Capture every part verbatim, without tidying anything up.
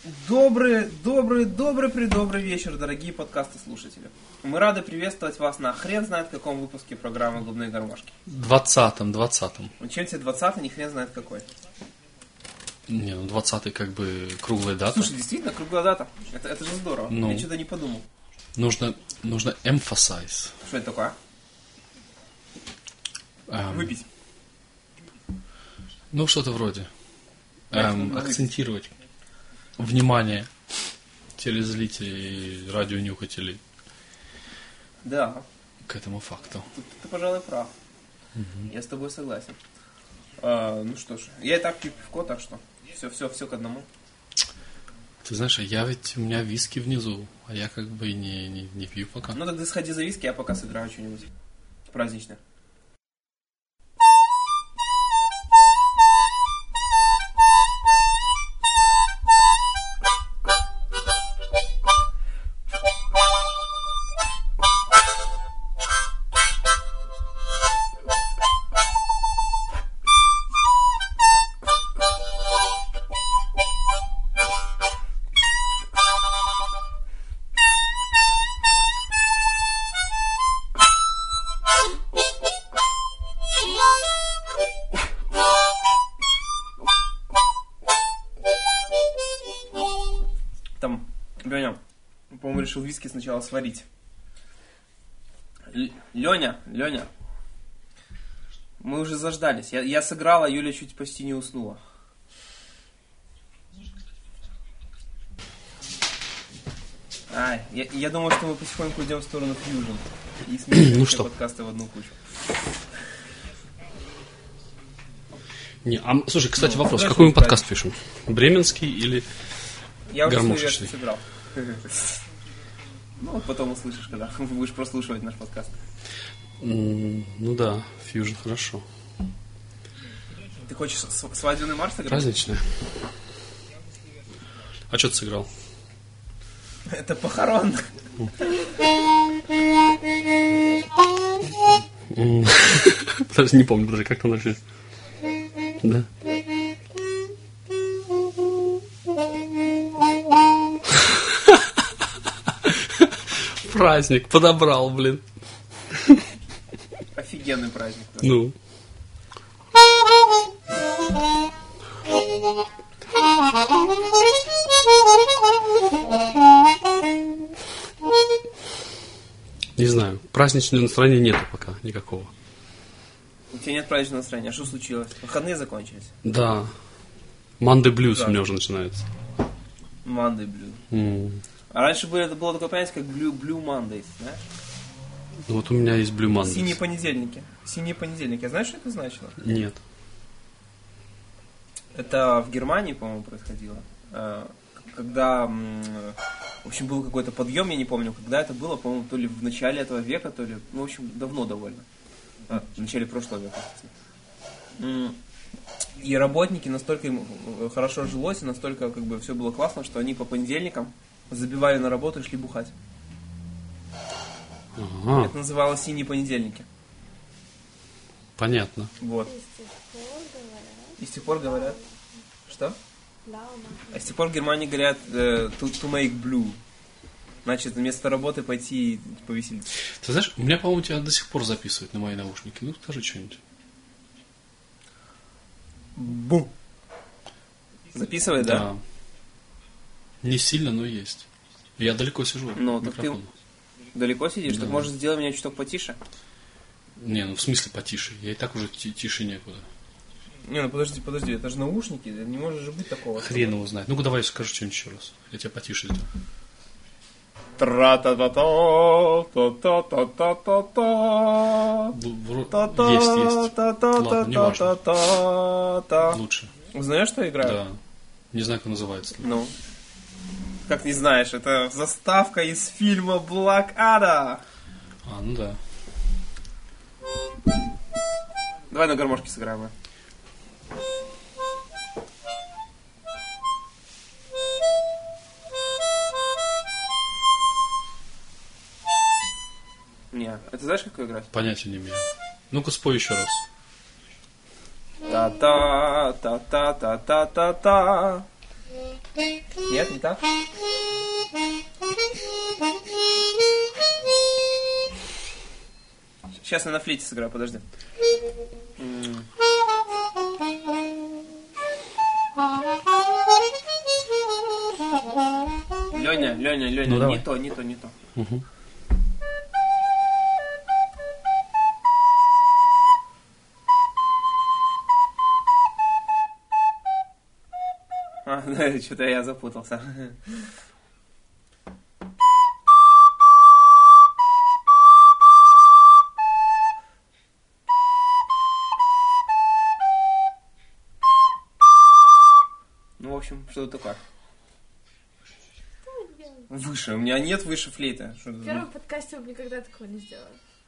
Добрый, добрый, добрый, предобрый вечер, дорогие подкасты-слушатели. Мы рады приветствовать вас на хрен знает каком выпуске программы «Губные гармошки». Двадцатом, двадцатом. Ну, чем тебе двадцатый, ни хрен знает какой. Не, ну двадцатый как бы круглая дата. Слушай, действительно, круглая дата. Это, это же здорово. Ну, Я что-то не подумал. Нужно, нужно emphasize. Что это такое? Эм, Выпить. Ну, что-то вроде. Эм, Нужно акцентировать внимание телезрителей и радионюхателей Да, к этому факту. тут ты, пожалуй, прав. Угу. Я с тобой согласен. А, ну что ж, я и так пью пивко, так что все, все, все к одному. Ты знаешь, а я ведь, у меня виски внизу, а я как бы и не, не, не пью пока. Ну тогда сходи за виски, я пока сыграю что-нибудь праздничное. Там, Леня, по-моему, решил виски сначала сварить. Л- Леня, Леня, мы уже заждались. Я, я сыграл, а Юля чуть почти не уснула. Ай, я, я думал, что мы потихоньку идем в сторону фьюжн. И смешиваем Ну все что? подкасты в одну кучу. Не, а, слушай, кстати, Ну, вопрос. знаешь, Какой мы что подкаст пишем? Бременский или... Я уже свою Гармошечный. версию сыграл. Ну, вот потом услышишь, когда будешь прослушивать наш подкаст. М, Ну да, фьюжн хорошо. Ты хочешь с- свадебный марш сыграть? Праздничное. А что ты сыграл? Это похорон. М, Даже не помню, даже как там начали. Да. Праздник подобрал, блин. Офигенный праздник. Да. Ну. Не знаю. Праздничного настроения нету пока никакого. У тебя нет праздничного настроения. А что случилось? Выходные закончились. Да. Манды блюз Да. у меня уже начинается. Monday Blue. М. А раньше было, это было такое понятие, как Blue, Blue Mondays, знаешь? Ну вот у меня есть Blue Mondays. Синие понедельники. Синие понедельники. А знаешь, что это значило? Нет. Это в Германии, по-моему, происходило. Э, Когда, м, в общем, был какой-то подъем, я не помню, когда это было, по-моему, то ли в начале этого века, то ли, ну, в общем, давно довольно. А, в начале прошлого века, естественно. М, И работники настолько им э, хорошо жилось, и настолько как бы все было классно, что они по понедельникам забивали на работу и шли бухать. Ага, Это называлось «Синие понедельники». понятно. Вот. И с тех пор говорят... Что? А с тех пор в Германии говорят э, to, to make blue. Значит, вместо работы пойти повеселиться. Ты знаешь, у меня, по-моему, тебя до сих пор записывают на мои наушники. Ну, скажи что-нибудь. Бу. Записывай, да? Не сильно, но есть. Я далеко сижу от Ну, так ты микрофона. далеко сидишь? Да. Так может сделай меня чуток потише? Не, ну в смысле потише. Я и так уже ти- тише некуда. Не, ну подожди, подожди, это же наушники, не может же быть такого. Хрен его знает. Ну-ка давай скажи что-нибудь еще раз. Я тебя потише сделаю. Тра-та-та-та, Вро- та-та, Есть, есть. та-та, Ладно, не важно. та-та-та-та. Лучше. Знаешь, что играет? Да. Не знаю, как называется. Ну. Как не знаешь, это заставка из фильма Блэкада. А, ну да. Давай на гармошке сыграем. а. Не, это знаешь, как играть? Понятия не имею. Ну-ка спой еще раз. Та-та, та-та-та-та-та-та. Нет? Нет, не так? Сейчас я на флейте сыграю, подожди. Леня, Леня, Леня, ну, не то, не то, не то. Угу. А, да, что-то я запутался. Ну, в общем, что-то такое. Выше. У меня нет выше флейта. Что в первом подкасте мы никогда такого не сделали.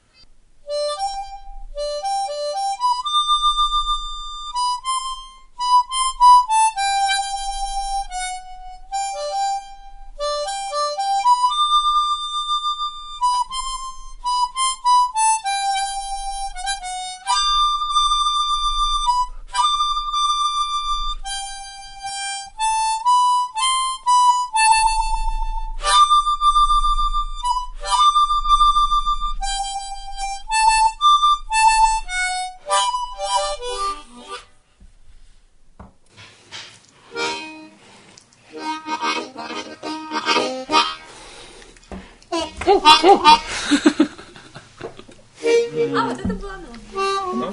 А, вот это было оно.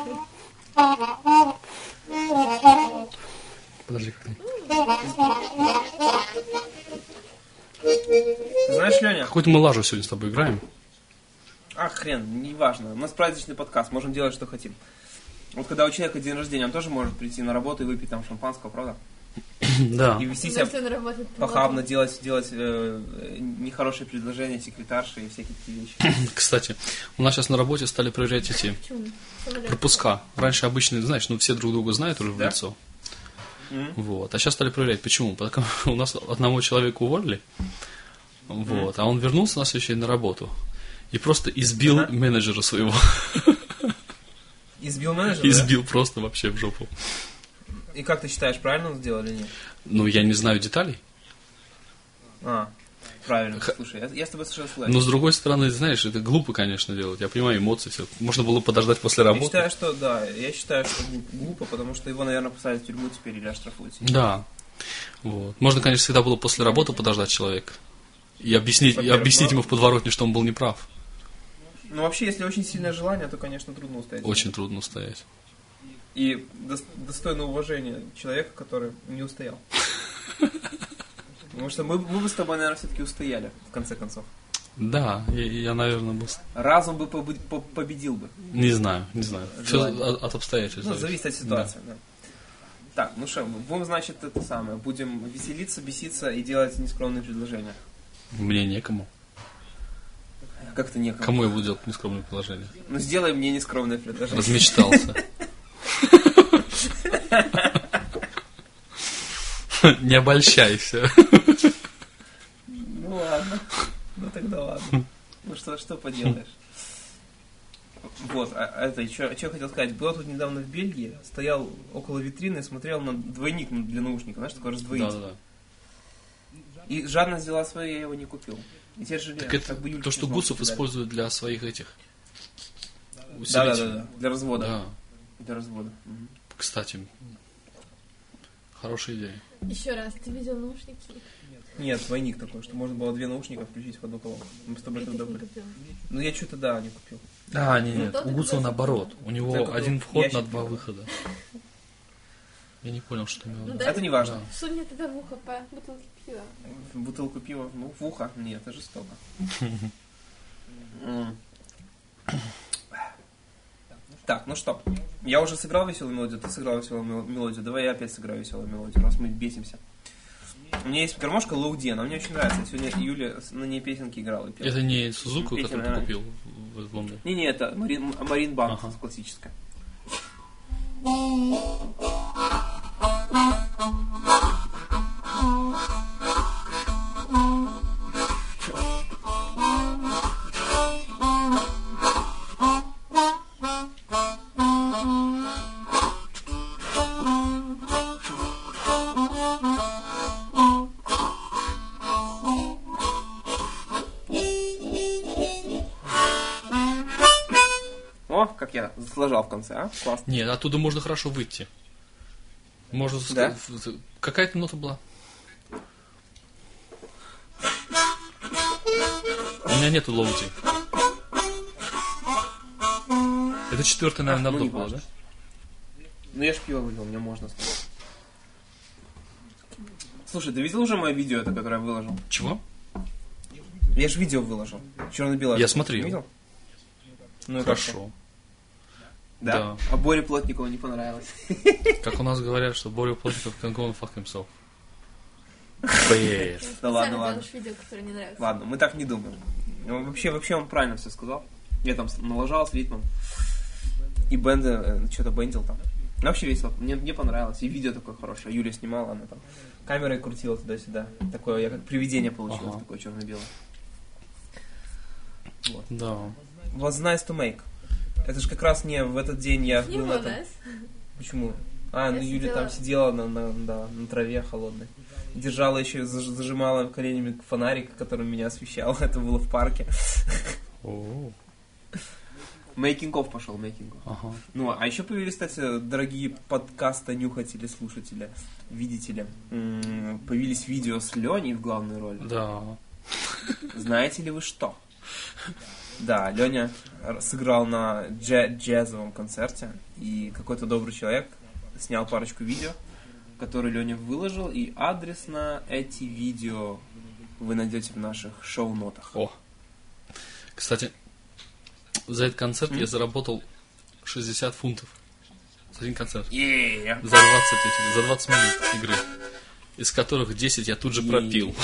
Подожди, как там? Знаешь, Леня? Какой-то мы лажу сегодня с тобой играем. А, хрен, неважно. У нас праздничный подкаст, можем делать, что хотим. Вот когда у человека день рождения, он тоже может прийти на работу и выпить там шампанского, правда? Да. И вести себя похабно, делать, делать э, нехорошие предложения секретарши и всякие такие вещи. Кстати, у нас сейчас на работе стали проверять эти пропуска. Раньше обычно, знаешь, ну все друг друга знают уже в Да? лицо. Mm-hmm. Вот. А сейчас стали проверять. Почему? Потому что у нас одного человека уволили, вот, а он вернулся на следующий день на работу и просто избил Ага. менеджера своего. Избил менеджера? Избил просто вообще в жопу. Да? И как ты считаешь, правильно он сделал или нет? Ну, я не знаю деталей. А, правильно. Х- Слушай, я, я с тобой совершенно согласен. Но с другой стороны, знаешь, это глупо, конечно, делать. Я понимаю эмоции, все. Можно было подождать после Я работы. считаю, что да, я считаю, что глуп- глупо, потому что его, наверное, посадят в тюрьму теперь или оштрафуют. Да. Вот. Можно, конечно, всегда было после работы подождать человека и объяснить, и Во-первых, объяснить но- ему в подворотне, что он был неправ. Ну, вообще, если очень сильное желание, то, конечно, трудно устоять. Очень трудно устоять. И дос- достойно уважения человека, который не устоял. Потому что мы, мы бы с тобой, наверное, все-таки устояли, в конце концов. Да, я, я, наверное, был... с- Разум бы побы- по- победил бы. Не знаю, не знаю. Все Желание. от, от обстоятельств. Ну, зависит от ситуации, да. Так, ну что, будем, значит, это самое. Будем веселиться, беситься и делать нескромные предложения. Да. Мне некому. Как-то некому. Кому я буду делать нескромное предложение? Ну, сделай мне нескромное предложение. Размечтался. Не обольщайся. Ну ладно. Ну тогда ладно. Ну что, что поделаешь? Вот, а, а это, что я хотел сказать. Был тут недавно в Бельгии, стоял около витрины и смотрел на двойник для наушников. Знаешь, такой раздвоитель. Да, да, да. И жадно взяла свое, я его не купил. И теперь жалею. Так это как бы Юльке то, что письмо Гуцев покидали. использует для своих этих Да, да, усилителей. да, да. Для развода. Да. Для развода. Мгм. Кстати, хорошая идея. Еще раз, ты видел наушники? Нет, двойник такой, что можно было две наушника включить в одну колонку. Мы с тобой Я тогда так не были. купила. Ну я что-то да, не купил. А, нет, нет, тот у Гуцева и наоборот. У Я него купил один вход ящик на два первый. выхода. Я не понял, что имел в Ну виду. да. Это не важно. Да. Сунь мне тогда в ухо по бутылке пива. Бутылку пива, ну, в ухо. Нет, это жестоко. М. Так, ну что, я уже сыграл веселую мелодию, ты сыграл веселую мел- мелодию, давай я опять сыграю веселую мелодию, раз мы бесимся. У меня есть гармошка Лоуди, она мне очень нравится. Сегодня Юля с- на ней песенки играла и пела. Это не Сузуку, Петя, которую ты наверное. купил в в Лондоне? Не-не, это Марин, Марин Банк, Ага. классическая. как я сложал в конце, а? Классно. Нет, оттуда можно хорошо выйти. Можно... Да? Какая-то нота была? У меня нету лоуди. Это четвертая, наверное, ну, на не была, важно. да? Ну я ж пиво вылил, мне можно сказать. Слушай, ты видел уже мое видео, это, которое я выложил? Чего? Я же видео выложил. Черно-белое. Я смотрел. Видел? Ну и Хорошо. Да? Да. А Боре Плотникову не понравилось. Как у нас говорят, что Боря Плотников can go and fuck himself. Блин. Да ладно, Специально ладно. делаешь видео, которое не нравится. Ладно, мы так не думаем. Ну, Вообще, вообще он правильно все сказал. Я там налажал с ритмом. И бенды, э, что-то бендил там. Ну, вообще весело. Мне, мне понравилось. И видео такое хорошее. Юля снимала, она там камерой крутила туда-сюда. Такое, я как привидение получилось, Ага. такое черно-белое. Вот. Да. Was nice to make. Это же как раз не в этот день я Не был на было этом... нас. Почему? А, ну Я Юля сидела- там сидела на, на, да, на траве холодной. Держала еще, заж- зажимала коленями фонарик, которым меня освещал. Это было в парке. О, Мейкинг-офф пошел, мейкинг-офф. ага. Ну, а еще появились, кстати, дорогие подкаста-нюхатели, слушатели, видители. М, Появились видео с Леней в главной роли. Да. Знаете ли вы что? Да, Леня сыграл на дже- джазовом концерте, и какой-то добрый человек снял парочку видео, которые Леня выложил, и адрес на эти видео вы найдете в наших шоу-нотах. О. Кстати, за этот концерт М? я заработал шестьдесят фунтов. За один концерт. Е-е-е. За двадцать, этих, за двадцать минут игры. Из которых десять я тут же пропил.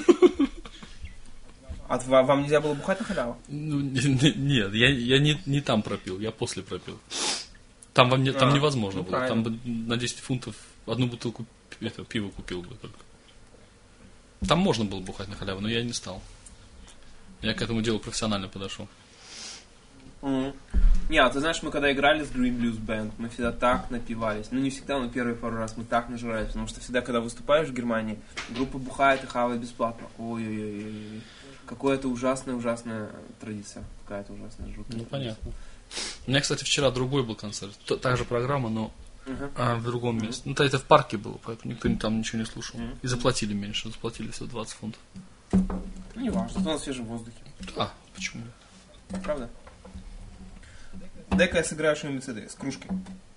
А ва- вам нельзя было бухать на халяву? Ну, не- не- нет, я, я не, не там пропил, я после пропил. Там, вам не, там А, невозможно ну, было. Там правильно. бы на десять фунтов одну бутылку пи- это, пива купил бы только. Там можно было бухать на халяву, но я не стал. Я к этому делу профессионально подошел. Мгм. Не, а ты знаешь, мы когда играли с Green Blues Band, мы всегда так напивались. Ну, не всегда, но первые пару раз мы так нажрались. Потому что всегда, когда выступаешь в Германии, группа бухает и хавает бесплатно. Ой-ой-ой. Какая это ужасная-ужасная традиция. Какая-то ужасная, жуткая Ну, традиция. понятно. У меня, кстати, вчера другой был концерт. Т- Та же программа, но Мгм. а, в другом месте. Ну, то это в парке было, поэтому никто там ничего не слушал. Мгм. И заплатили меньше, заплатили всего двадцать фунтов. Ну, не важно, зато на свежем воздухе. А, почему? Правда? Дай-ка я сыграю что-нибудь с этой, с кружкой.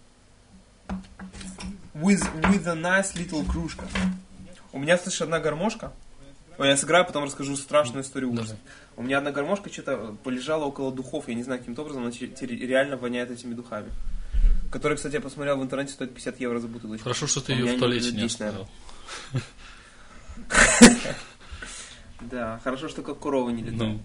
With, with a nice little кружка. У меня, слышишь, одна гармошка. Ой, я сыграю, потом расскажу страшную историю ужаса. Давай. У меня одна гармошка что-то полежала около духов. Я не знаю, каким-то образом она те- те- реально воняет этими духами. Которые, кстати, я посмотрел в интернете, стоят пятьдесят евро за бутылочку. Хорошо, что ты У ее меня в туалете лет не десять, наверное. оставил. Да, хорошо, что как корова не летает. Ну,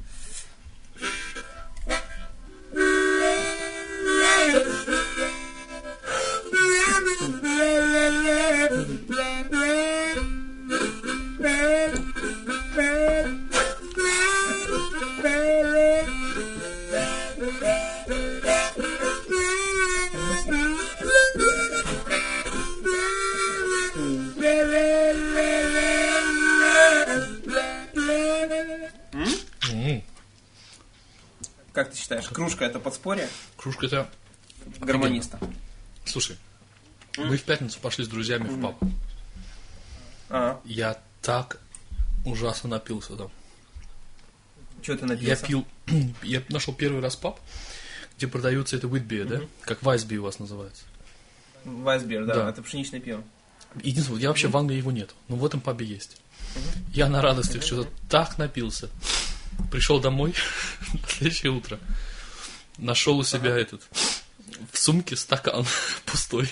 м, Как ты считаешь, кружка это подспорье кружка это... гармониста? Слушай, мы в пятницу пошли с друзьями в паб. А, Я так ужасно напился там. что ты Я напился? пил... Я нашел первый раз паб, где продаются это wheat да? Как Weissbier у вас называется. Вайсбер, да, Да. это пшеничное пиво. Единственное, я вообще в Англии его нет, но в этом пабе есть. Я на радостях что-то так напился. Пришел домой на следующее утро. Нашел у себя этот в сумке стакан пустой.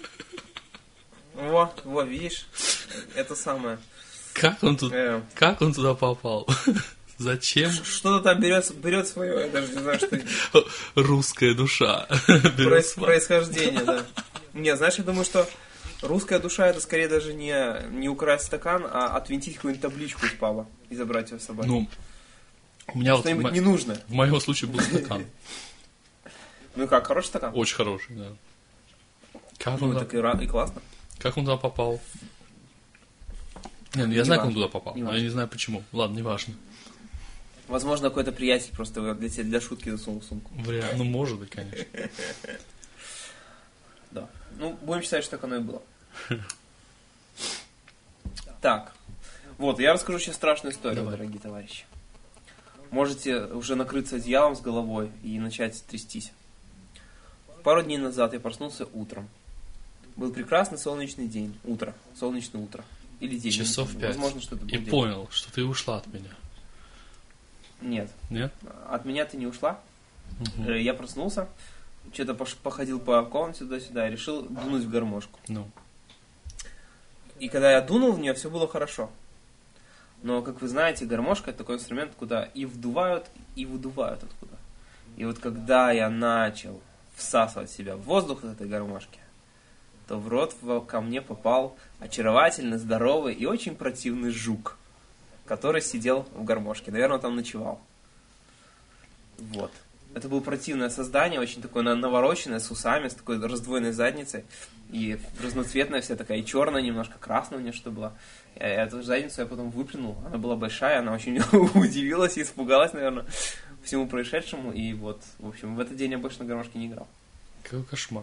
Во, во, видишь, это самое. Как он тут, Э, как он туда попал? Зачем Что-то там берет, берет свое, я даже не знаю, что это. русская душа берет Проис- свое? происхождение, да. Не, знаешь, я думаю, что русская душа это скорее даже не, не украсть стакан, а отвинтить какую-нибудь табличку из паба и забрать ее с собой. Ну, у меня вот в, Что-нибудь мо- ненужное. в моем случае был стакан. Ну и как, хороший стакан? Очень хороший, да. Как он, Ну, туда, так и, ра- и классно. как он туда попал? Не, ну я знаю, как он важно, туда попал, не но я важно. не знаю почему. Ладно, неважно. Возможно, какой-то приятель просто для тебя для шутки засунул в сумку. Вариант. Ну, может быть, конечно. Да. Ну, будем считать, что так оно и было. Так. Вот, я расскажу сейчас страшную историю, Давай. дорогие товарищи. Можете уже накрыться одеялом с головой и начать трястись. Пару дней назад я проснулся утром. Был прекрасный солнечный день. Утро. Солнечное утро. Или день. Часов не- пять. Возможно, что это был И день. понял, что ты ушла от меня. Нет. Нет? От меня ты не ушла. Мгм. Э, Я проснулся. Что-то пош- походил по комнате туда-сюда и решил дунуть в гармошку. Ну. И когда я дунул в нее, все было хорошо. Но, как вы знаете, гармошка — это такой инструмент, куда и вдувают, и выдувают откуда. И вот когда я начал всасывать в себя воздух из этой гармошки, то в рот в- ко мне попал очаровательный, здоровый и очень противный жук, который сидел в гармошке. Наверное, там ночевал. Вот. Это было противное создание, очень такое на- навороченное, с усами, с такой раздвоенной задницей. И разноцветная вся такая, и черная, немножко красная у нее что была. И эту задницу я потом выплюнул. Она была большая, она очень удивилась и испугалась, наверное, всему происшедшему. И вот, в общем, в этот день я больше на гармошке не играл. Какой кошмар.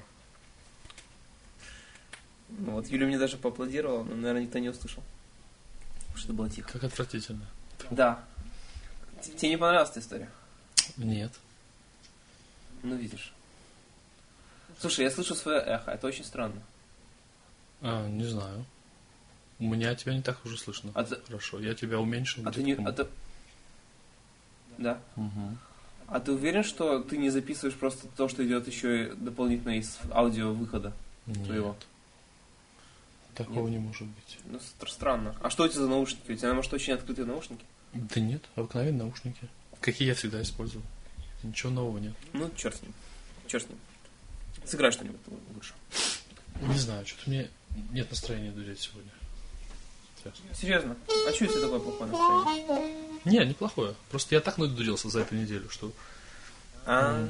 Ну, вот Юля мне даже поаплодировала, но, наверное, никто не услышал. Потому что было тихо. Как отвратительно. Да. Т- Тебе не понравилась эта история? Нет. Ну, видишь. Слушай, я слышу свое эхо, это очень странно. А, не знаю. У меня тебя не так уже слышно. А ты- Хорошо, я тебя уменьшил. А ты где-то, не... А по-моему. ты... Да. Мгм. А ты уверен, что ты не записываешь просто то, что идет еще и дополнительно из аудио-выхода твоего? Нет. Такого не может быть. Ну, стр- странно. А что у тебя за наушники? У тебя, может, очень открытые наушники? Да нет, обыкновенные наушники. Какие я всегда использую. Ничего нового нет. Ну, черт с ним. Черт с ним. Сыграй что-нибудь лучше. Не знаю, что-то мне нет настроения дудеть сегодня. Сейчас. Серьезно? А что у тебя такое плохое настроение? Не, неплохое. Просто я так надудился за эту неделю, что... А,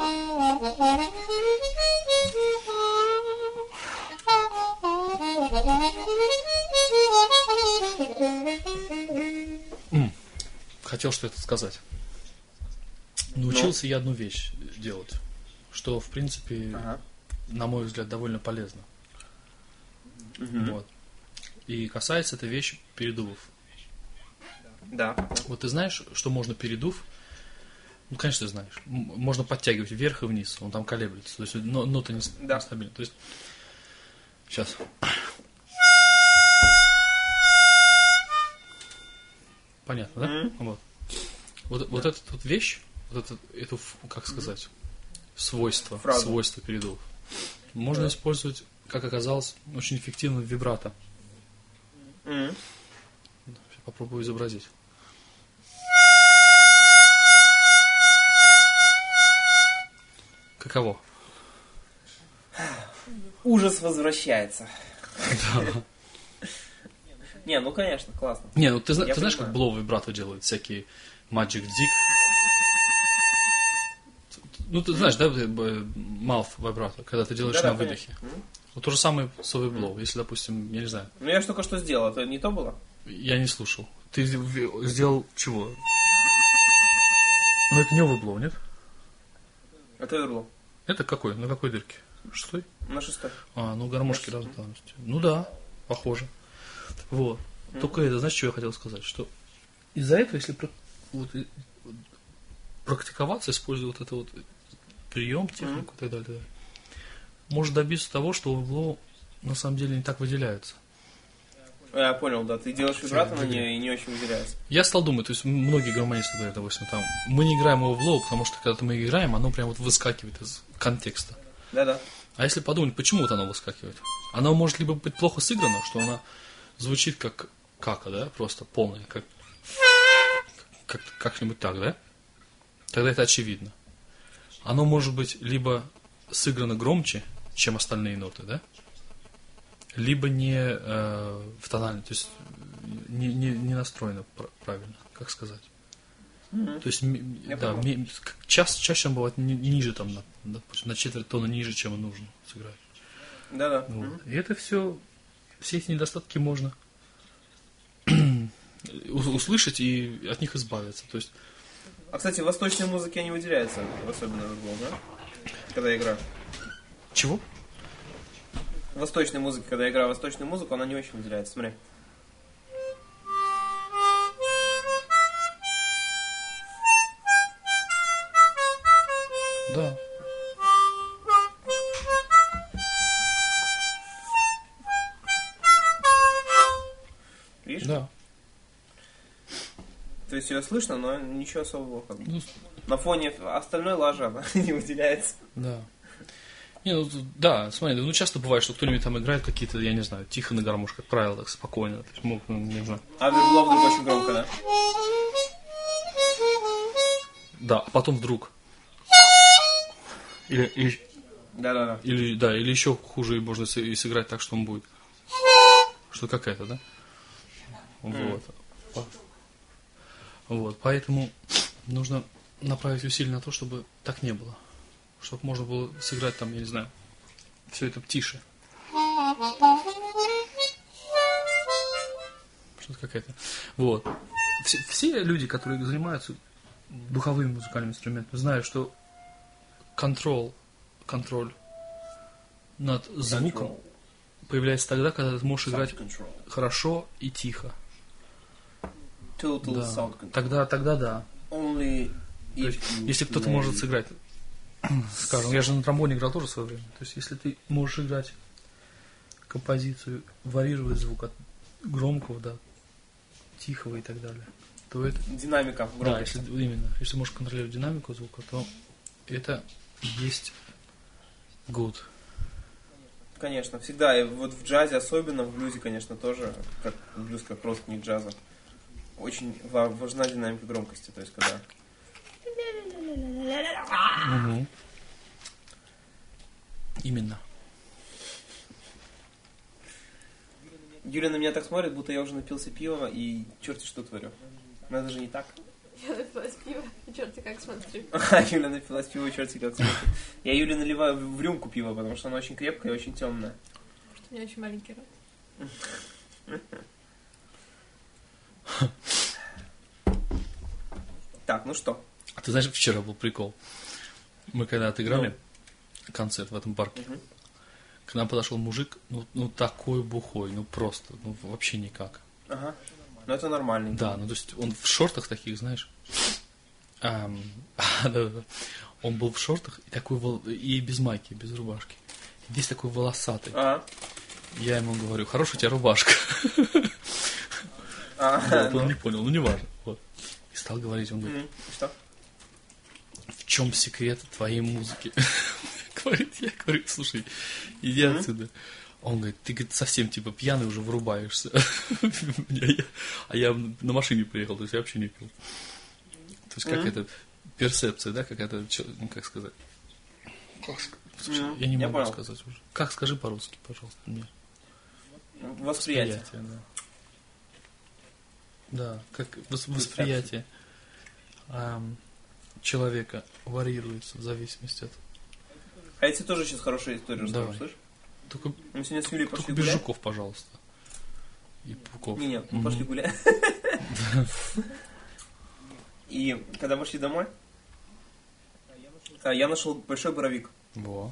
М, Хотел что-то сказать. Научился я одну вещь делать, что, в принципе, ага. на мой взгляд, довольно полезно. Мгм. Вот. И касается эта вещь передувов. Да. Вот ты знаешь, что можно передув? Ну, конечно, ты знаешь. М- Можно подтягивать вверх и вниз, он там колеблется. То есть но- нота не, с- Да. не стабильна. То есть, сейчас. Понятно, да? Мгм. Вот. Вот, вот эта вот вещь, вот это, эту, ф- как сказать, свойство, Фразу. свойство передувов, можно Да. использовать, как оказалось, очень эффективно в вибрато. Мгм. Сейчас попробую изобразить. Каково? Ужас возвращается. Да. Не, ну конечно, классно. Не, ну ты, зна- Я ты знаешь, как понимаю. блоу вибрато делают всякие Magic Dick? Ну, ты знаешь, да, mouth вибрато, когда ты делаешь Да-да, на выдохе. конечно. Мгм. Вот то же самое с блоу. Если, допустим, я не знаю, Ну я ж только что сделал, это не то было? я не слушал. Ты в- сделал чего? Ну, это не overblow, нет? Это было. Это какой? На какой дырке? Шестой? На шестой. А, ну гармошки разной тональности. Ну да, похоже. Вот. Только это, знаешь, что я хотел сказать? Что из-за этого, если пра- вот, и- вот практиковаться, используя вот это вот прием, технику и так далее, да, может добиться того, что overblow на самом деле не так выделяется. Я понял, да. Ты делаешь вибрато на Двигай. нее и не очень выделяется. Я стал думать, то есть многие гармонисты говорят, допустим, там, мы не играем его в лоу, потому что когда мы играем, оно прям вот выскакивает из контекста. Да-да. А если подумать, почему вот оно выскакивает? Оно может либо быть плохо сыграно, что она звучит как кака, да, просто полная, как, как как-нибудь так, да? Тогда это очевидно. Оно может быть либо сыграно громче, чем остальные ноты, да? Либо не э, в тональном, то есть не, не, не настроено пр- правильно, как сказать. То есть, ми- Я да, понял. ми- к- ча- чаще он бывает ни- ниже, там, на, допустим, на четверть тона ниже, чем и нужно сыграть. Да-да. Вот. Мгм. И это все, все эти недостатки можно у- услышать и от них избавиться. То есть А, кстати, восточные музыки, они выделяются особенно в футбол, да? Когда я играю. Чего? Восточной музыки, когда я играю восточную музыку, она не очень выделяется. Смотри. Да. Видишь? Да. То есть ее слышно, но ничего особого. Как бы. Ну, На фоне остальной лажи она не выделяется. да. Не, ну, да, смотри, ну часто бывает, что кто-нибудь там играет какие-то, я не знаю, тихо на гармошке, как правило, так спокойно. То есть, мог, ну, не знаю. А вербло вдруг очень громко, да? Да, а потом вдруг. Или, или, Да-да-да. или, да, или еще хуже можно с- и сыграть так, что он будет. Что какая-то, да? Вот. По- Вот, поэтому нужно направить усилия на то, чтобы так не было. Чтобы можно было сыграть там, я не знаю, все это тише. Что-то какая-то. Вот. Все, все люди, которые занимаются духовыми музыкальными инструментами, знают, что контроль, контроль над звуком Control. появляется тогда, когда ты можешь играть Self-control. хорошо и тихо. Total Да. self-control. Тогда, тогда да. Only То if есть, you если кто-то play- может сыграть, скажем, я же на тромбоне играл тоже в свое время. То есть, если ты можешь играть композицию, варьировать звук от громкого до тихого и так далее, то это... Динамика Да, громкости. если именно, если можешь контролировать динамику звука, то это есть good. Конечно, всегда. И вот в джазе особенно, в блюзе, конечно, тоже, как блюз как родственник джаза, очень ва- важна динамика громкости. То есть, когда... Мгм. Именно. Юля на меня так смотрит, будто я уже напился пива и черти что творю. Но это же не так. Я напилась пива, и черти как смотрю. А Юля напилась пива и черти как смотрит. Я Юле наливаю в в рюмку пива, потому что оно очень крепкое и очень темное. Потому что у меня очень маленький рот. Так, ну что? А ты знаешь, вчера был прикол. Мы когда отыграли концерт в этом парке, Мгм. к нам подошел мужик, ну, ну такой бухой, ну просто, ну вообще никак. Ага. Ну это нормально. Да, ну то есть он в шортах таких, знаешь. Ам, да-да-да. Он был в шортах и такой вол- и без майки, без рубашки. И весь такой волосатый. А, Я ему говорю, хорошая у тебя рубашка. а, Вот, он ну. не понял, ну не важно. Вот. И стал говорить, он говорит, М, Что? в чем секрет твоей музыки? Говорит, я говорю, слушай, иди Мгм. отсюда. Он говорит, ты говорит, совсем типа пьяный уже вырубаешься. А я- А я на машине приехал, то есть я вообще не пил. То есть Мгм. какая-то перцепция, да, какая-то, чё- ну как сказать. Как ск- Слушай, Мгм. я не Я могу понял. сказать уже. Как скажи по-русски, пожалуйста, мне. Восприятие. да. Да, как вос- восприятие ам, человека варьируется в зависимости от... А я тебе тоже сейчас хорошую историю расскажу, Давай. слышишь? Только, Мы сегодня с Юлей только пошли без гулять. жуков, пожалуйста. И пауков. Не, нет, мы Мгм. пошли гулять. И когда мы шли домой, а, я нашел большой боровик. Во.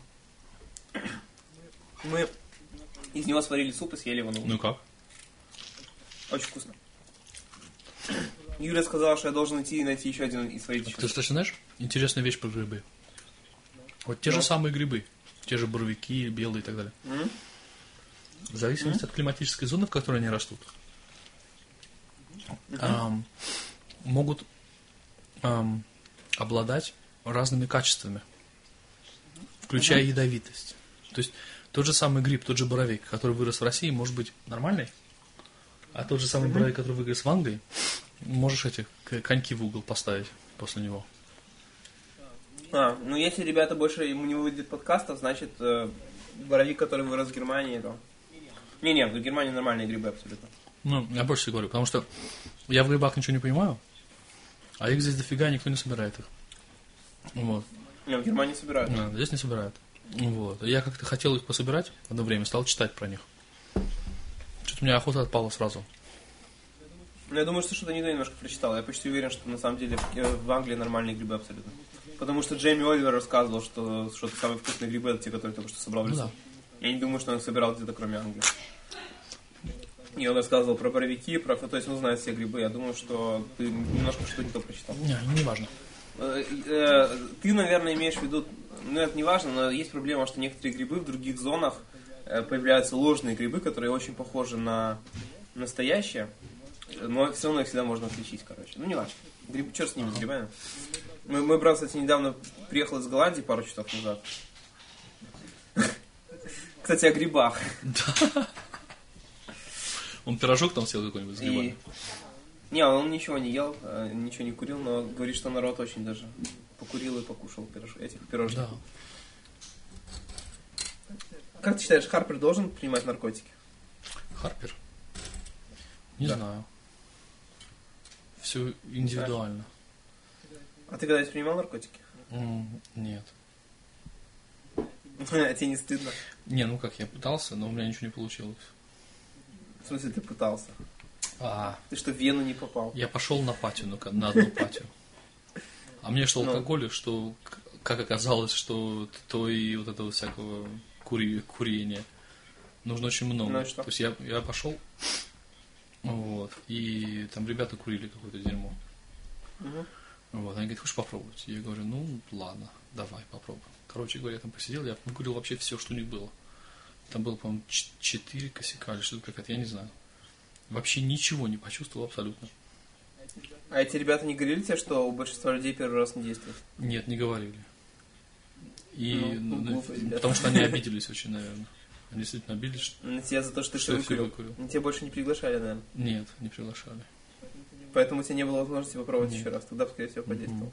Мы из него сварили суп и съели его на ужин. Ну как? Очень вкусно. Юля сказала, что я должен идти и найти еще один и сварить еще. Ты, кстати, знаешь, интересная вещь про грибы. Вот те же Ну. самые грибы, те же боровики, белые и так далее. М? В зависимости от климатической зоны, в которой они растут, ам, могут ам, обладать разными качествами, включая ядовитость. То есть тот же самый гриб, тот же боровик, который вырос в России, может быть нормальный, а тот же самый боровик, который вырос в Англии, можешь эти к- коньки в угол поставить после него. А, ну если ребята больше ему не выйдет подкастов, значит э, боровик, который вырос в Германии, то... Не-не, в Германии нормальные грибы абсолютно. Ну, я больше тебе говорю, потому что я в грибах ничего не понимаю, а их здесь дофига, никто не собирает их. Вот. Не, в Германии собирают. А, здесь не собирают. Вот. Я как-то хотел их пособирать одно время, стал читать про них. Что-то у меня охота отпала сразу. Ну, я думаю, что что-то не то немножко прочитал. Я почти уверен, что на самом деле в Англии нормальные грибы абсолютно. Потому что Джейми Оливер рассказывал, что, что самые вкусные грибы это те, которые только что собрал в лесу. Ну, да. Я не думаю, что он их собирал где-то кроме Англии. И он рассказывал про боровики, про... то есть он знает все грибы. Я думаю, что ты немножко что-то не то прочитал. Не, не важно. Ты, наверное, имеешь в виду, ну это не важно, но есть проблема, что некоторые грибы в других зонах появляются ложные грибы, которые очень похожи на настоящие, но все равно их всегда можно отличить, короче. Ну не важно. Грибы, черт с ними, с грибами. Мой, мой брат, кстати, недавно приехал из Голландии пару часов назад. Кстати, о грибах. Да. Он пирожок там съел какой-нибудь с грибами? И... Не, он ничего не ел, ничего не курил, но говорит, что народ очень даже покурил и покушал пирож... этих пирожных. Да. Как ты считаешь, Харпер должен принимать наркотики? Харпер? Не Да. знаю. Все индивидуально. А ты когда-нибудь принимал наркотики? М, Нет. А тебе не стыдно? Не, ну как, я пытался, но у меня ничего не получилось. В смысле, ты пытался? А, Ты что, в Вену не попал? я пошел на патию, ну, на одну патию. А мне что Ну. алкоголь, что, к- как оказалось, что то и вот этого всякого кури, курения нужно очень много. Ну и что? То есть я, я пошел, вот, и там ребята курили какое-то дерьмо. Угу. Вот, они говорят, хочешь попробовать? Я говорю, ну ладно, давай попробуем. Короче говоря, я там посидел, я курил вообще все, что у них было. Там было, по-моему, ч- четыре косяка или что-то какое-то, я не знаю. Вообще ничего не почувствовал абсолютно. А эти ребята не говорили тебе, что у большинства людей первый раз не действует? Нет, не говорили. И, Ну, ну, глупые ребята. потому что они обиделись очень, наверное. Они действительно обиделись, что, На тебя за то, что ты что все я все выкурил. выкурил. Тебя больше не приглашали, наверное. Нет, не приглашали. Поэтому у тебя не было возможности попробовать Нет. еще раз. Тогда, скорее всего, подействовал.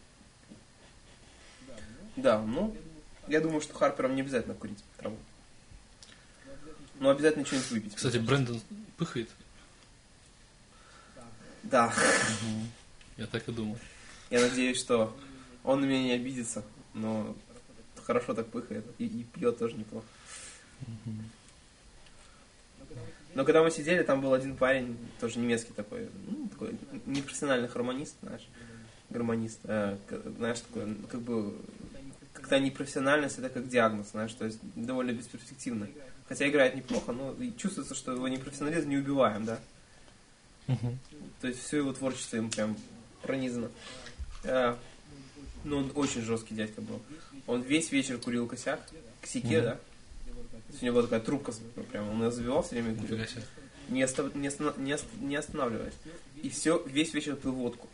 Мгм. Да, ну, я думаю, что Харперам не обязательно курить траву. Но обязательно что-нибудь выпить. Кстати, Брэндон пыхает. Да. Мгм. Я так и думал. Я надеюсь, что он на меня не обидится, но хорошо так пыхает. И, и пьет тоже неплохо. Но когда мы сидели, там был один парень, тоже немецкий такой, ну, такой непрофессиональный гармонист, знаешь, гармонист, э, к- знаешь, такой, как бы, когда непрофессиональность, это как диагноз, знаешь, то есть довольно бесперспективно. Хотя играет неплохо, но и чувствуется, что его непрофессионализм не убиваем, да. Мгм. То есть все его творчество им прям пронизано. Э, ну, он очень жесткий дядька был. Он весь вечер курил косяк, косяки, Мгм. да. То есть у него была такая трубка, прям, он ее забивал все время и курил. Нифига себе. Не, остав- не, останов- не ост- не останавливаясь. И все, весь вечер пил водку.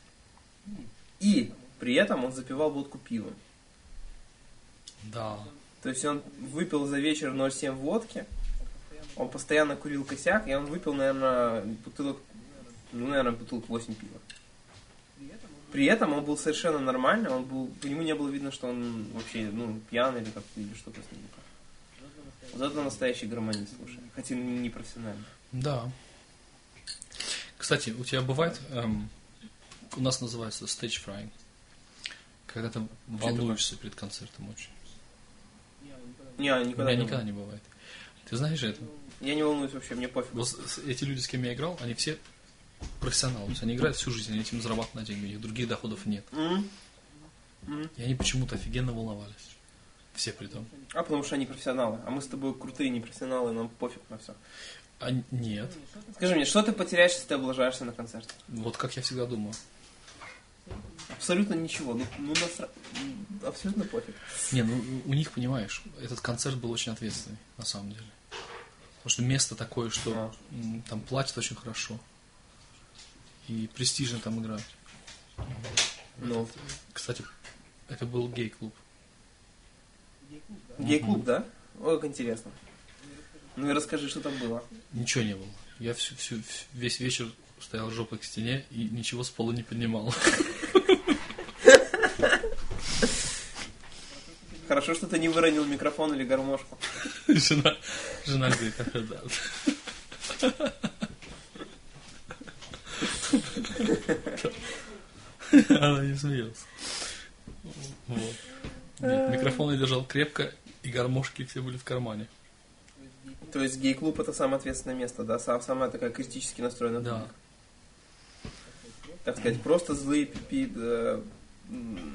И при этом он запивал водку пивом. Да. То есть он выпил за вечер ноль семь водки, он постоянно курил косяк, и он выпил, наверное, бутылок, ну, наверное, бутылок восемь пива. При этом он был совершенно нормальный, он был, по нему не было видно, что он вообще, ну, пьяный или как-то, или что-то с ним не так. Вот это настоящий гармонист, слушай. Хотя не профессиональный. Да. Кстати, у тебя бывает, эм, у нас называется stage frying, когда ты волнуешься перед концертом очень. Не, У никогда меня не никогда было. не бывает. Ты знаешь это? Я не волнуюсь вообще, мне пофиг. Вот с- с- эти люди, с кем я играл, они все профессионалы. То есть они играют всю жизнь, они этим зарабатывают на деньги, у них других доходов нет. М? М? И они почему-то офигенно волновались. Все при том. А потому что они профессионалы. А мы с тобой крутые непрофессионалы, нам пофиг на все. А н- нет. Скажи мне, что ты потеряешь, если ты облажаешься на концерте? Вот как я всегда думаю. Абсолютно ничего. Ну, ну насра... м, абсолютно пофиг. Не, ну у них, понимаешь, этот концерт был очень ответственный, на самом деле. Потому что место такое, что А. м, там платят очень хорошо. И престижно там играть. Ну, Кстати, это был гей-клуб. гей-клуб, да? Ой, как интересно. Ну и расскажи, что там было. Ничего не было. Я всю, всю- весь вечер стоял жопой к стене и ничего с пола не поднимал. Хорошо, что ты не выронил микрофон или гармошку. Жена, жена говорит, «Ага, да». Она не смеялась. Вот. Нет, микрофон я держал крепко, и гармошки все были в кармане. То есть гей-клуб это самое ответственное место, да? Сам- Самая такая критически настроенная Да. публика. как сказать, просто злые пипи. э, м.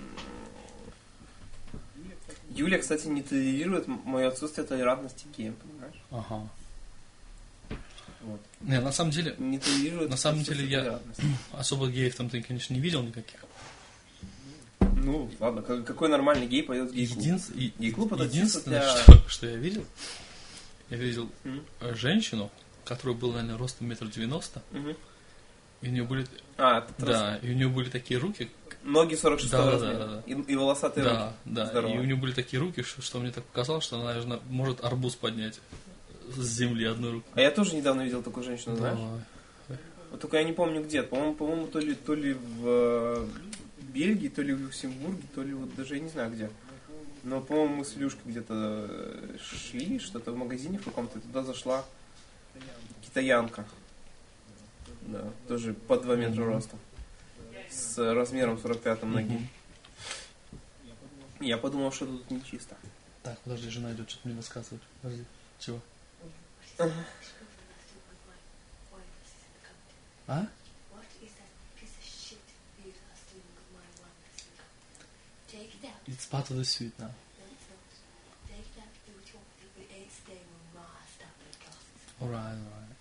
Юля, кстати, не толерирует мое отсутствие толерантности к геям, понимаешь? Ага. Вот. Не, на самом деле, Не толерирует на самом отсутствие деле я толерантности. особо геев там, ты, конечно, не видел никаких. Ну, ладно, как- какой нормальный гей пойдет в гей-клуб? Единс- и- Гей-клуб это чисто Единственное, для... что, что я видел, я видел М? э, женщину, которая была, наверное, ростом метр девяносто, Мгм. и у нее были, А, ты да, и у нее были такие руки, ноги сорок шестого Да, да, размера. да, да. И, и волосатые да, руки. да, Здорово. и у нее были такие руки, что, что мне так показалось, что она, наверное, может арбуз поднять с земли одной рукой. А я тоже недавно видел такую женщину, знаешь? Да. Вот только я не помню где. По-моему, по-моему, то ли, то ли в э, Бельгии, то ли в Люксембурге, то ли вот даже я не знаю где. Но, по-моему, мы с Илюшкой где-то э, шли, что-то в магазине в каком-то, и туда зашла китаянка. Да, тоже по два метра Мгм. ростом. С размером сорок пятом ноги. Мгм. Я подумал, что тут нечисто. Так, подожди, жена идет, что-то мне рассказывает. Подожди, чего? А? What is that piece of shit you are doing with my oneness? Take it out. It's part of the suit now. No, it's not. Take it out. Do what you want. The AIDS day will rise up in closets. Alright, alright.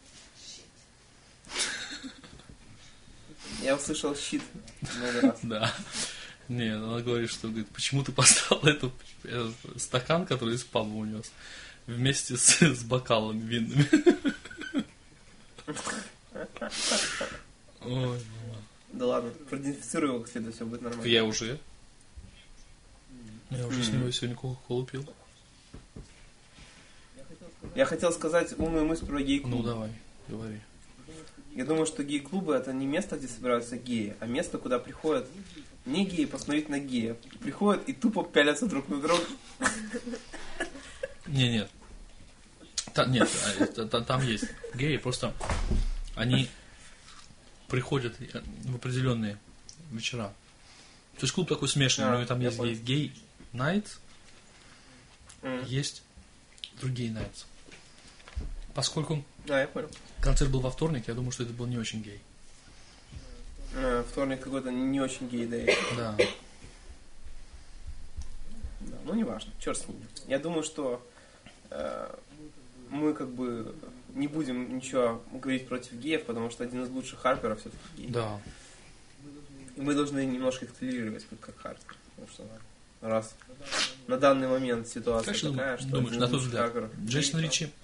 Shit. Я услышал щит много раз. Да. Не, она говорит, что говорит, почему ты поставил этот, этот стакан, который из паба унес, вместе с, с бокалами винными. Ой, Да ладно, продезинфицируй его, всегда все будет нормально. я уже. Я уже с него сегодня кока-колу пил. Я хотел сказать умную мысль про гей-клуб. Ну давай, говори. Я думаю, что гей-клубы это не место, где собираются геи, а место, куда приходят не геи посмотреть на геев. Приходят и тупо пялятся друг на друга. Не, нет. Та- нет, а, та- та- там есть геи, просто они приходят в определенные вечера. То есть клуб такой смешанный, А, но и там я есть понял. гей, гей найт, М. есть другие найтс. Поскольку А, я понял. концерт был во вторник, я думаю, что это был не очень гей. А, вторник какой-то не очень гей-дэй. Да. Да, ну, не важно, черт с ним. Я думаю, что э, мы как бы не будем ничего говорить против геев, потому что один из лучших харперов все-таки гей. Да. И мы должны немножко их толерировать, как, как харпер. Потому что раз на данный момент ситуация Как же такая, дум- что думаешь, один на из тот лучших взгляд, харперов Джейсон гей, Ричи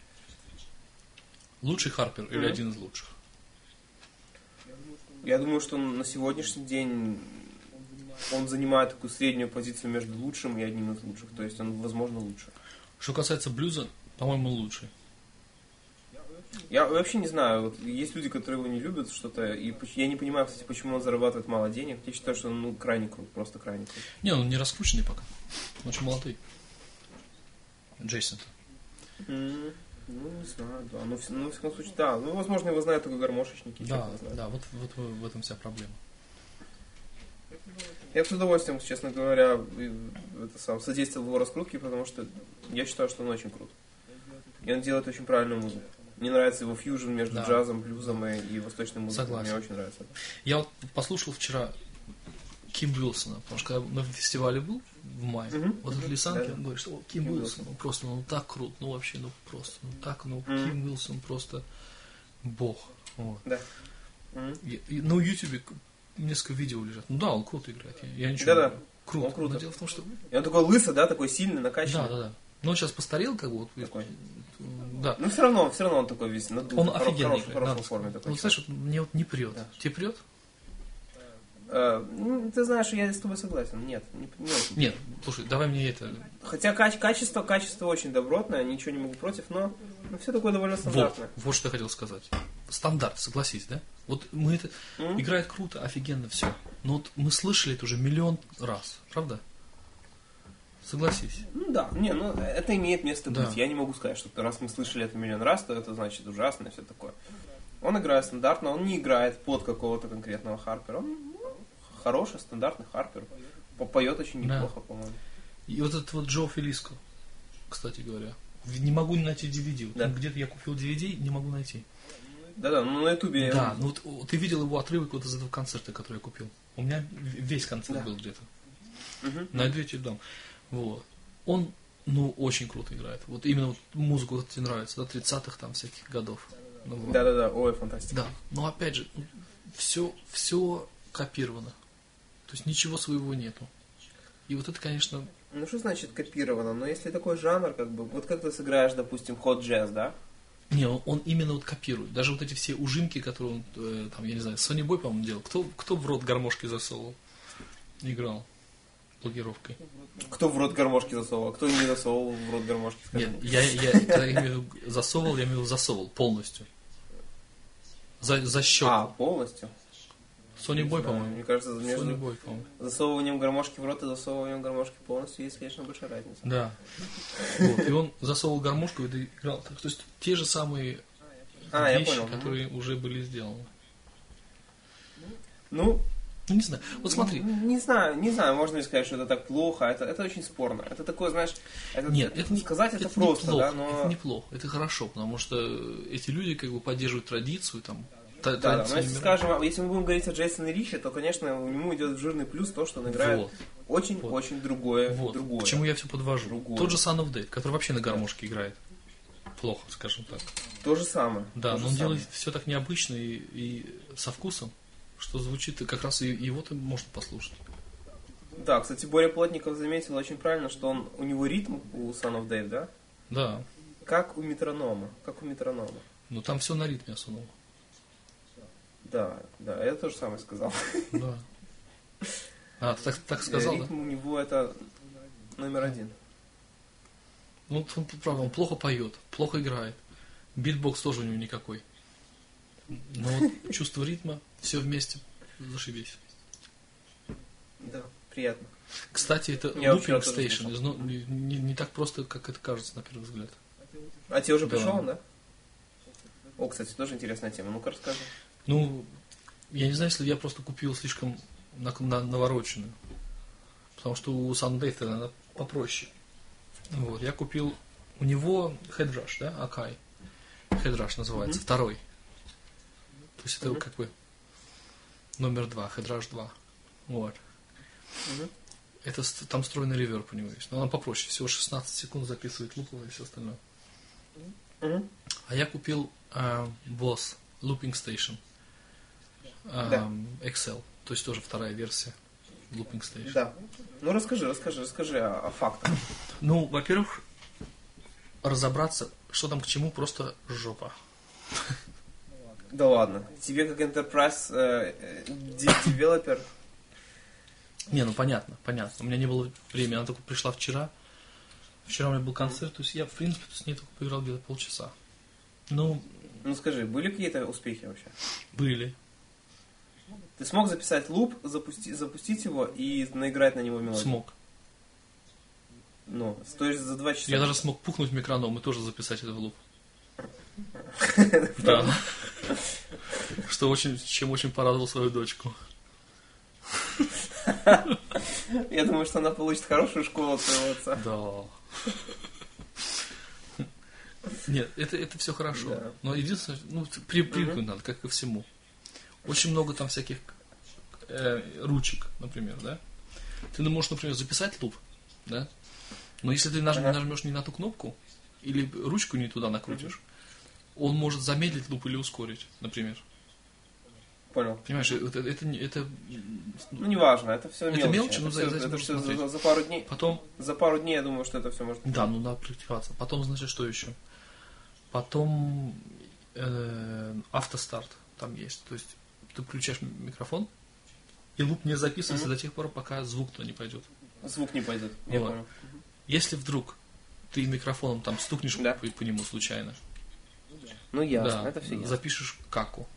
лучший харпер или Мгм. один из лучших? Я думаю, что на сегодняшний день он занимает такую среднюю позицию между лучшим и одним из лучших. То есть он, возможно, лучше. Что касается блюза, по-моему, лучший. Я вообще не знаю, вот есть люди, которые его не любят, что-то, и поч- я не понимаю, кстати, почему он зарабатывает мало денег. Я считаю, что он ну, крайне крут, просто крайне крут. Не, он не раскрученный пока. Он очень молодой. Джейсон. М, Ну, не знаю, да. Ну, в, ну, в всяком случае, да. Ну, возможно, его знают только гармошечники. черт Да, его знает. да, вот, вот в в этом вся проблема. Я с удовольствием, честно говоря, и, это сам, содействовал его раскрутке, потому что я считаю, что он очень крут. И он делает очень правильную музыку. Мне нравится его фьюжн между Да. джазом, блюзом и, и восточной музыкой. Согласен. Мне очень нравится это. Я вот послушал вчера Ким Уилсона, потому что когда на фестивале был в мае, Мгм. вот этот Лисанки, Да. он говорит, что «О, Ким Ким Уилсон, Уилсон. ну просто, ну так крут, ну вообще, ну просто, ну так, ну Мгм. Ким Уилсон просто бог». Вот. Да. М. И, и на Ютубе несколько видео лежат. Ну да, он круто играет, я, я ничего Да-да. не говорю. Круто. Он круто. Но дело в том, что... И он такой лысый, да, такой сильный, накачанный. Да, да, да. Но он сейчас постарел, как бы, вот, Такой. да. Ну, все равно, все равно он такой весь надутый. Он в хоро- офигенный хорошей- играет. хорошей надо форме сказать. такой. Ну, знаешь, вот мне вот не прет. Да. Тебе прет? Э, ну, ты знаешь, я с тобой согласен. Нет, не, не очень. Нет, слушай, давай мне это... Хотя каче- качество, качество очень добротное, ничего не могу против, но, но все такое довольно Вот, стандартное. вот что я хотел сказать. Стандарт, согласись, да? Вот мы это... М? Играет круто, офигенно, все. Но вот мы слышали это уже миллион раз, правда? Согласись. Ну да, не, ну это имеет место Да. быть. Я не могу сказать, что раз мы слышали это миллион раз, то это значит ужасно и все такое. Он играет стандартно, он не играет под какого-то конкретного харпера. Он ну, хороший, стандартный харпер. Поет очень Да. неплохо, по-моему. И вот этот вот Джо Фелиско, кстати говоря. Не могу найти ди ви ди. Вот Да. Где-то я купил ди ви ди, не могу найти. Да-да, ну на ютубе... Да, ну вот, вот ты видел его отрывок вот из этого концерта, который я купил. У меня в- весь концерт Да. был где-то. Мгм. Найду я тебе дам. Вот. Он, ну, очень круто играет. Вот именно вот музыку вот тебе нравится, да, тридцатых там всяких годов. Ну, вот. Да-да-да, ой, фантастика. Да, но опять же, все, все копировано. То есть ничего своего нету. И вот это, конечно, Ну что значит копировано? Но если такой жанр, как бы, вот как ты сыграешь, допустим, хот джаз, да? не, он, он именно вот копирует. Даже вот эти все ужимки, которые он, э, там, я не знаю, Sony Boy, по-моему, делал. Кто, кто в рот гармошки засовывал? Играл блокировкой. Кто в рот гармошки засовывал, а кто не засовывал в рот гармошки, скажи Нет, мне. я, я когда я имею в виду засовывал, я имею в виду засовывал полностью. За, за щеку. А, полностью? Sony Boy, Да, по-моему. Мне кажется, Sony между Boy, по-моему. засовыванием гармошки в рот и засовыванием гармошки полностью есть, конечно, большая разница. Да. Вот. И он засовывал гармошку и играл. Так, то есть те же самые А, я вещи, понял. которые уже были сделаны. Ну, Ну, не знаю. Вот смотри. не знаю, не знаю, можно ли сказать, что это так плохо, это, это очень спорно. Это такое, знаешь, это, Нет, это не, сказать это, это просто, неплохо, да, но... это неплохо, это хорошо, потому что эти люди как бы поддерживают традицию, там, та- Да, да, но традицию если мира. скажем, если мы будем говорить о Джейсоне Ричи, то, конечно, ему идет в жирный плюс то, что он играет Вот. очень-очень другое, Вот. другое. К чему я все подвожу. Другое. Тот же Son of Dave, который вообще на гармошке играет. Плохо, скажем так. То же самое. Да, то но же он самое. делает все так необычно и, и со вкусом, что звучит, и как раз и его-то можно послушать. Да, кстати, Боря Плотников заметил очень правильно, что он, у него ритм у Son of Dave, да? Да, Как у метронома. Как у метронома. но там все на ритме основано. Да, да, я то же самое сказал. Да. А, ты так, так сказал, да? Ритм у него это номер один. Ну, он, правда, он плохо поет, плохо играет. Битбокс тоже у него никакой. Но вот чувство ритма, все вместе, зашибись. Да, приятно. Кстати, это Я вообще Looping тоже Station. слышал. из- ну, Не, не- не так просто, как это кажется на первый взгляд. А тебе уже Да. пришел он, да? О, кстати, тоже интересная тема. Ну-ка расскажи. Ну, я не знаю, если я просто купил слишком на, на- навороченную. Потому что у Sunday она попроще. Вот, я купил... У него Headrush, да, Akai. Headrush называется, второй. То есть это Мгм. как бы номер два, Headrush два. Вот. Мгм. Это ст- там встроенный реверб у него есть. Но он попроще, всего шестнадцать секунд записывает луповое и все остальное. Мгм. А я купил э, Boss Looping Station э, Да. икс эл. То есть тоже вторая версия Looping Station. Да. Ну расскажи, расскажи, расскажи о, о фактах. Ну, во-первых, разобраться, что там к чему, просто жопа. Да ладно. Тебе как Enterprise э, э, де- девелопер. Не, ну понятно, понятно. У меня не было времени, она только пришла вчера. Вчера у меня был концерт, то есть я, в принципе, с ней только поиграл где-то полчаса. Ну, Ну скажи, были какие-то успехи вообще? были. Ты смог записать луп, запусти, запустить его и наиграть на него мелодию? Смог. Ну, то есть за два часа. Я даже смог пухнуть в микроном и тоже записать это в луп. Да. Что очень, чем очень порадовал свою дочку. Я думаю, что она получит хорошую школу от своего отца. Да. Нет, это, это все хорошо. Да. Но единственное, ну, при, привыкнуть надо, как ко всему. Очень много там всяких э, ручек, например, да? Ты можешь, например, записать луп, да? Но если ты наж- Ага. нажмешь не на ту кнопку, или ручку не туда накрутишь, он может замедлить луп или ускорить, например. Понял. Понимаешь, это, это, не- это Ну, неважно, это все Это мелочи. мелочи, но за- всё- за этим это можно всё смотреть. за, за пару дней. потом. За пару дней, я думаю, что это все может... Да, ну надо практиковаться. Потом, значит, что еще? Потом э, автостарт там есть. То есть ты включаешь м- микрофон, и луп не записывается до тех пор, пока звук туда не пойдет. Звук не пойдет. Я Вот. понял. Если вдруг ты микрофоном там стукнешь Да. по, по нему случайно, Ну, ясно, да, это все ясно. запишешь каку.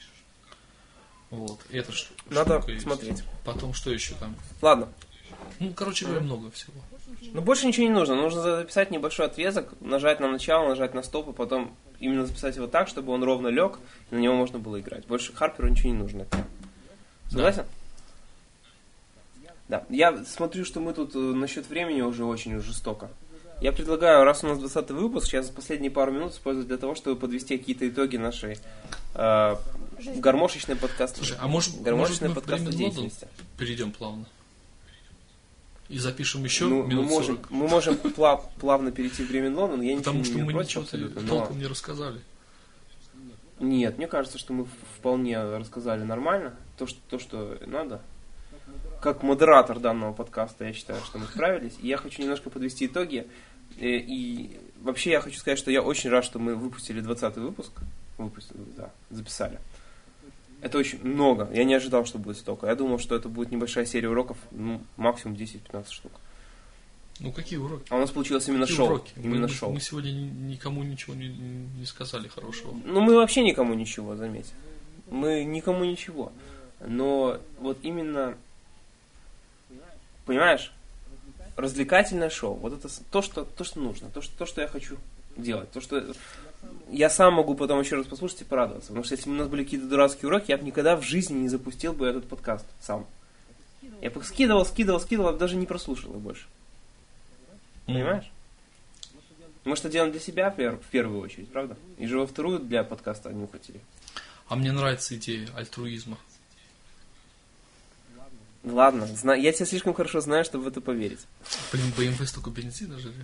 Вот, это ш- Надо штука есть. смотреть. Потом что еще там? Ладно. Ну, короче говоря, много всего. Ну, больше ничего не нужно. Нужно записать небольшой отрезок, нажать на начало, нажать на стоп, и потом именно записать его так, чтобы он ровно лег, и на него можно было играть. Больше Харперу ничего не нужно. Согласен? Да. Я смотрю, что мы тут э, насчет времени уже очень жестоко. Я предлагаю, раз у нас двадцатый выпуск, сейчас последние пару минут использовать для того, чтобы подвести какие-то итоги нашей э, гармошечной подкаст. Слушай, а может, может гармошечной мы в подкаст Бремен Лондон деятельности. перейдем плавно? И запишем еще Ну, мы минут можем, сорок? мы можем плав- плавно перейти в Бремен Лондон, я Потому ничего что не мы имею против ничего абсолютно, но- толком не рассказали. Нет, мне кажется, что мы вполне рассказали нормально то, что, то, что надо. Как модератор данного подкаста, я считаю, что мы справились. И я хочу немножко подвести итоги. И, и вообще я хочу сказать, что я очень рад, что мы выпустили двадцатый выпуск. Выпустили, да, записали. Это очень много. Я не ожидал, что будет столько. Я думал, что это будет небольшая серия уроков, ну, максимум десять-пятнадцать штук. Ну, какие уроки? А у нас получилось именно Какие шоу. уроки? Именно мы, шоу. мы сегодня никому ничего не, не сказали хорошего. Ну, мы вообще никому ничего, заметь. Мы никому ничего. Но вот именно, понимаешь, развлекательное шоу. Вот это то, что, то, что нужно. То что, то, что я хочу делать. То, что я сам могу потом еще раз послушать и порадоваться. Потому что если бы у нас были какие-то дурацкие уроки, я бы никогда в жизни не запустил бы этот подкаст сам. Я бы скидывал, скидывал, скидывал, а даже не прослушал их больше. Понимаешь? Мы что делаем для себя в первую очередь, правда? И же во вторую для подкаста не хотели. А мне нравится идея альтруизма. Ладно, зна- я тебя слишком хорошо знаю, чтобы в это поверить. Блин, бэ эм вэ столько бензина жрет.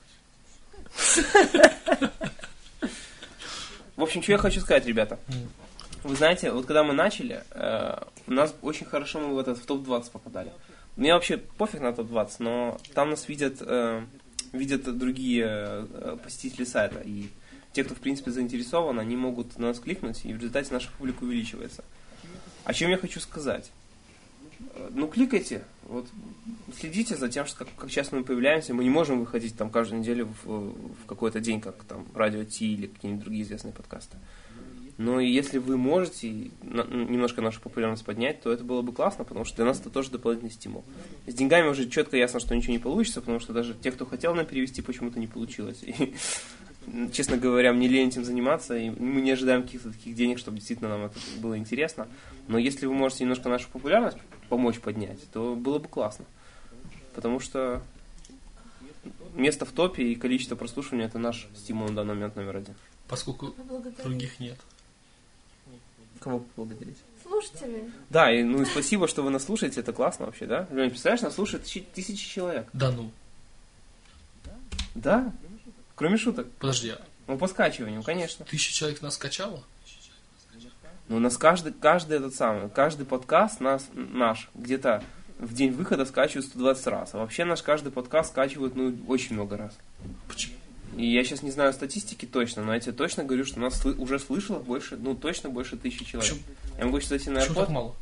В общем, что я хочу сказать, ребята. Вы знаете, вот когда мы начали, э, у нас очень хорошо мы в этот в топ двадцать попадали. Мне вообще пофиг на топ двадцать, но там нас видят, э, видят другие э, посетители сайта. И те, кто в принципе заинтересован, они могут на нас кликнуть, и в результате наша публика увеличивается. О чем я хочу сказать? Ну, кликайте, вот, следите за тем, что как, как часто мы появляемся. Мы не можем выходить там каждую неделю в, в какой-то день, как там Радио Ти или какие-нибудь другие известные подкасты. Но если вы можете на, немножко нашу популярность поднять, то это было бы классно, потому что для нас это тоже дополнительный стимул. С деньгами уже четко ясно, что ничего не получится, потому что даже те, кто хотел нам перевести, почему-то не получилось. И, честно говоря, мне лень этим заниматься, и мы не ожидаем каких-то таких денег, чтобы действительно нам это было интересно. Но если вы можете немножко нашу популярность помочь поднять, то было бы классно. Потому что место в топе и количество прослушивания — это наш стимул на данный момент номер один. Поскольку других нет. Кого поблагодарить? Слушатели. Да, и ну и спасибо, что вы нас слушаете, это классно вообще, да? Лёнь, представляешь, нас слушает тысячи, тысячи человек. Да ну. Да? Кроме шуток. Подожди, а Ну, по скачиванию, конечно. тысяча человек нас скачало? Ну, у нас каждый, каждый этот самый, каждый подкаст нас, наш где-то в день выхода скачивают сто двадцать раз. А вообще наш каждый подкаст скачивают, ну, очень много раз. Почему? И я сейчас не знаю статистики точно, но я тебе точно говорю, что нас сл- уже слышало больше, ну, точно больше тысячи человек. Почему? Я могу сейчас зайти на Почему так AirPod. мало?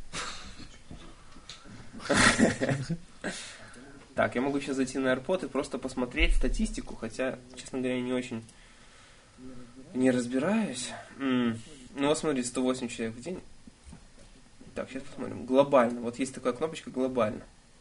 Так, я могу сейчас зайти на AirPod и просто посмотреть статистику, хотя, честно говоря, не очень не разбираюсь. М. Ну, вот смотри, сто восемь человек в день. Так, сейчас посмотрим. Глобально. Вот есть такая кнопочка «Глобально».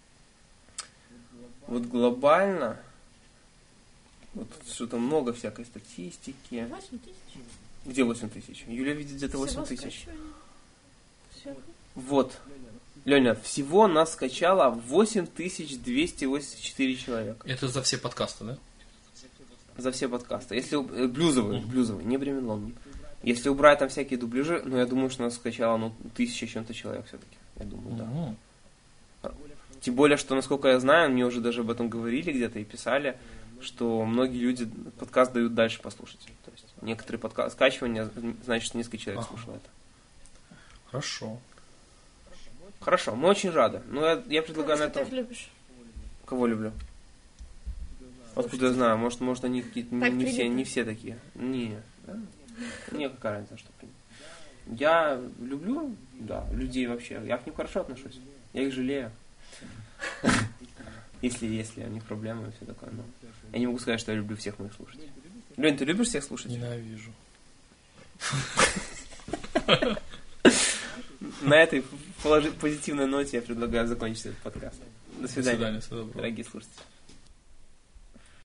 Вот глобально. Вот тут что-то много всякой статистики. восемь тысяч. Где восемь тысяч? Юля видит где-то восемь Всего тысяч. скачиваний. Всё. Вот. Леня, всего нас скачало восемь тысяч двести восемьдесят четыре человека. Это за все подкасты, да? За все подкасты. Если уб- э, блюзовые, блюзовые, не Бремен Лондон. Если убрать там всякие дубляжи, ну я думаю, что нас скачало ну, тысяча с чем-то человек все-таки. Я думаю, да. Мгм. Тем более, что, насколько я знаю, мне уже даже об этом говорили где-то и писали, что многие люди подкаст дают дальше послушать. То есть некоторые подкаст скачивания, значит, несколько человек Ага. слушало это. Хорошо. Хорошо, мы очень рады. Ну, я, я предлагаю на Что ты их этом... любишь? Кого люблю? Откуда я знаю? Может, может они какие-то не, Так не все, принято. не все такие. Не, да? Не, какая разница, что принято. Я люблю, да, людей вообще. Я к ним хорошо отношусь. Я их жалею. Если, если у них проблемы и все такое. Но я не могу сказать, что я люблю всех моих слушателей. Лень, ты любишь всех слушателей? Ненавижу. На этой положи- позитивной ноте я предлагаю закончить этот подкаст. До До свидания, свидания, всего доброго. дорогие слушатели.